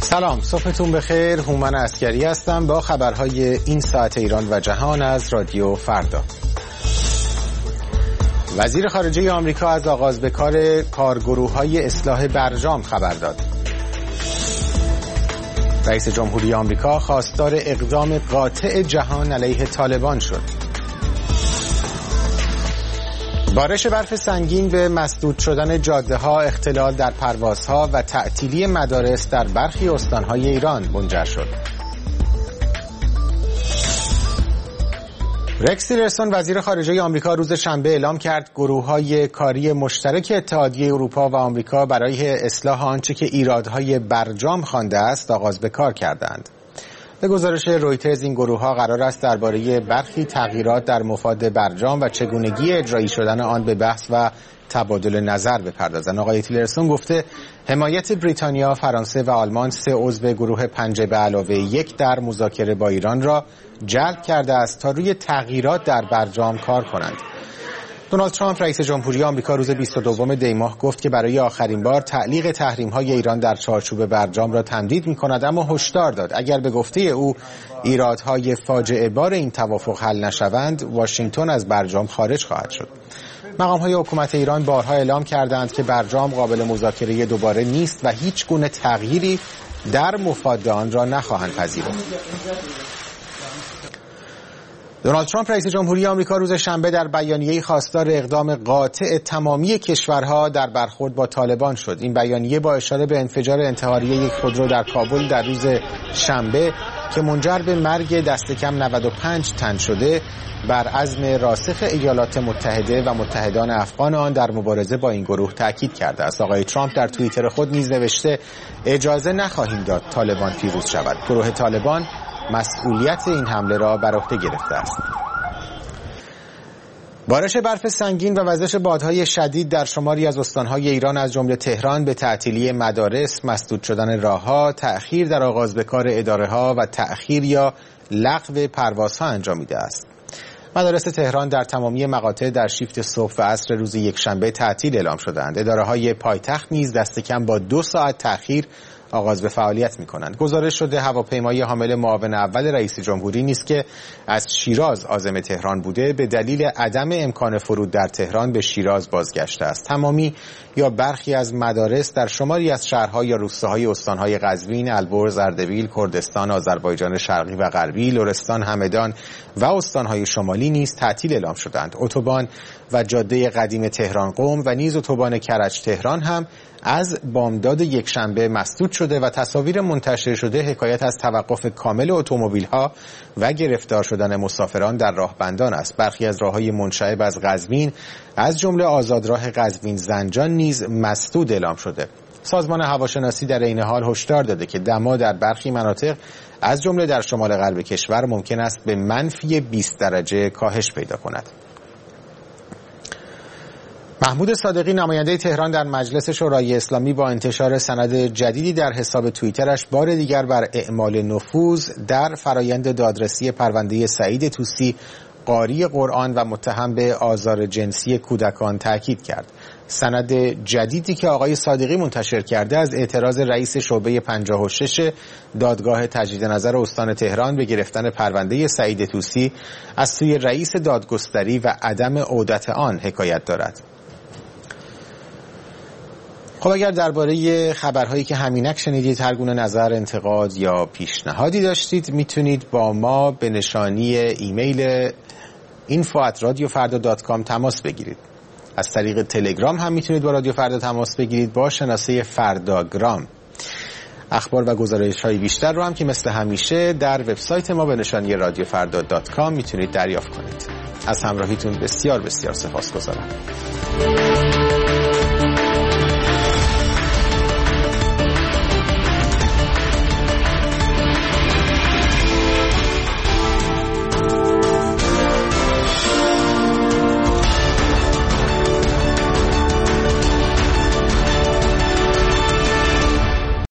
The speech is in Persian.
سلام، صبحتون بخیر. هومن عسکری هستم با خبرهای این ساعت ایران و جهان از رادیو فردا. وزیر خارجه آمریکا از آغاز به کار کارگروه‌های اصلاح برجام خبر داد. رئیس جمهوری آمریکا خواستار اقدام قاطع جهان علیه طالبان شد. بارش برف سنگین به مسدود شدن جاده‌ها، اختلال در پروازها و تعطیلی مدارس در برخی استان‌های ایران منجر شد. رکس تیلرسون وزیر خارجه آمریکا روز شنبه اعلام کرد گروه‌های کاری مشترک اتحادیه اروپا و آمریکا برای اصلاح آنچه که ایرادهای برجام خوانده است آغاز به کار کردند. به گزارش رویترز این گروه‌ها قرار است درباره برخی تغییرات در مفاد برجام و چگونگی اجرایی شدن آن به بحث و تبادل نظر بپردازند. آقای تیلرسون گفته حمایت بریتانیا، فرانسه و آلمان 3 عضو گروه 5 به علاوه 1 در مذاکره با ایران را جلب کرده است تا روی تغییرات در برجام کار کنند. دونالد ترامپ رئیس جمهوری آمریکا روز 22 دی ماه گفت که برای آخرین بار تعلیق تحریم‌های ایران در چارچوب برجام را تمدید می‌کند، اما هشدار داد اگر به گفته او ایرادهای فاجعه بار این توافق حل نشوند، واشنگتن از برجام خارج خواهد شد. مقام‌های حکومت ایران بارها اعلام کردند که برجام قابل مذاکره دوباره نیست و هیچ گونه تغییری در مفاد آن را نخواهند پذیرفت. دونالد ترامپ رئیس جمهوری آمریکا روز شنبه در بیانیه‌ای خواستار اقدام قاطع تمامی کشورها در برخورد با طالبان شد. این بیانیه با اشاره به انفجار انتحاری یک خودرو در کابل در روز شنبه که منجر به مرگ دست کم 95 تن شده بر عزم راسخ ایالات متحده و متحدان افغان آن در مبارزه با این گروه تاکید کرده است. آقای ترامپ در توییتر خود نیز نوشته اجازه نخواهیم داد طالبان پیروز شود. گروه طالبان مسئولیت این حمله را بر عهده گرفته است. بارش برف سنگین و وزش بادهای شدید در شماری از استانهای ایران از جمله تهران به تعطیلی مدارس، مسدود شدن راهها، تأخیر در آغاز به کار اداره‌ها و تأخیر یا لغو پروازها انجامیده است. مدارس تهران در تمامی مقاطع در شیفت صبح و عصر روز یکشنبه تعطیل اعلام شدند. اداره‌های پایتخت نیز دست کم با 2 ساعت تأخیر آغاز به فعالیت می‌کنند. گزارش شده هواپیمای حامل معاون اول رئیس جمهوری نیز که از شیراز عازم تهران بوده به دلیل عدم امکان فرود در تهران به شیراز بازگشته است. تمامی یا برخی از مدارس در شماری از شهرها یا روستاهای استانهای قزوین، البرز، اردبیل، کردستان، آذربایجان شرقی و غربی، لرستان، همدان و استانهای شمالی نیز تعطیل اعلام شدند. اتوبان و جاده قدیم تهران قم و نیز اتوبان کرج تهران هم از بامداد یکشنبه مسدود شده و تصاویر منتشر شده حکایت از توقف کامل اتومبیل‌ها و گرفتار شدن مسافران در راهبندان است. برخی از راه‌های منشعب از قزوین از جمله آزادراه قزوین زنجان نیز مسدود اعلام شده. سازمان هواشناسی در این حال هشدار داده که دما در برخی مناطق از جمله در شمال غرب کشور ممکن است به منفی 20 درجه کاهش پیدا کند. محمود صادقی نماینده تهران در مجلس شورای اسلامی با انتشار سند جدیدی در حساب توییترش بار دیگر بر اعمال نفوذ در فرایند دادرسی پرونده سعید طوسی قاری قرآن و متهم به آزار جنسی کودکان تاکید کرد. سند جدیدی که آقای صادقی منتشر کرده از اعتراض رئیس شعبه 56 دادگاه تجدید نظر استان تهران به گرفتن پرونده سعید طوسی از سوی رئیس دادگستری و عدم عودت آن حکایت دارد. خب اگر درباره خبرهایی که همینک شنیدید هر گونه نظر، انتقاد یا پیشنهادی داشتید میتونید با ما به نشانی ایمیل info@radiofarda.com تماس بگیرید. از طریق تلگرام هم میتونید با رادیو فردا تماس بگیرید با شناسه فرداگرام. اخبار و گزارش‌های بیشتر رو هم که مثل همیشه در وبسایت ما به نشانی radiofarda.com میتونید دریافت کنید. از همراهیتون بسیار بسیار سپاسگزارم.